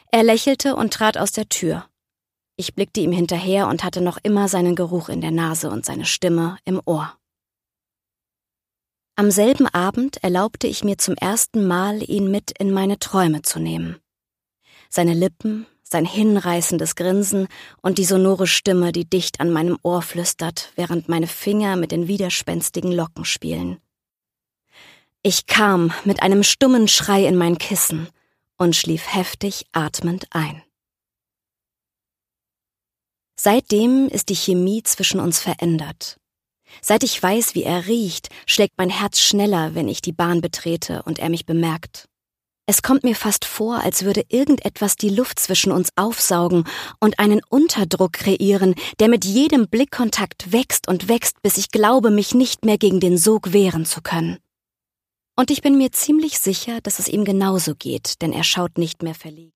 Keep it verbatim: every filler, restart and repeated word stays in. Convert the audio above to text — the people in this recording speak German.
Er lächelte und trat aus der Tür. Ich blickte ihm hinterher und hatte noch immer seinen Geruch in der Nase und seine Stimme im Ohr. Am selben Abend erlaubte ich mir zum ersten Mal, ihn mit in meine Träume zu nehmen. Seine Lippen, sein hinreißendes Grinsen und die sonore Stimme, die dicht an meinem Ohr flüstert, während meine Finger mit den widerspenstigen Locken spielen. Ich kam mit einem stummen Schrei in mein Kissen und schlief heftig atmend ein. Seitdem ist die Chemie zwischen uns verändert. Seit ich weiß, wie er riecht, schlägt mein Herz schneller, wenn ich die Bahn betrete und er mich bemerkt. Es kommt mir fast vor, als würde irgendetwas die Luft zwischen uns aufsaugen und einen Unterdruck kreieren, der mit jedem Blickkontakt wächst und wächst, bis ich glaube, mich nicht mehr gegen den Sog wehren zu können. Und ich bin mir ziemlich sicher, dass es ihm genauso geht, denn er schaut nicht mehr verlegen.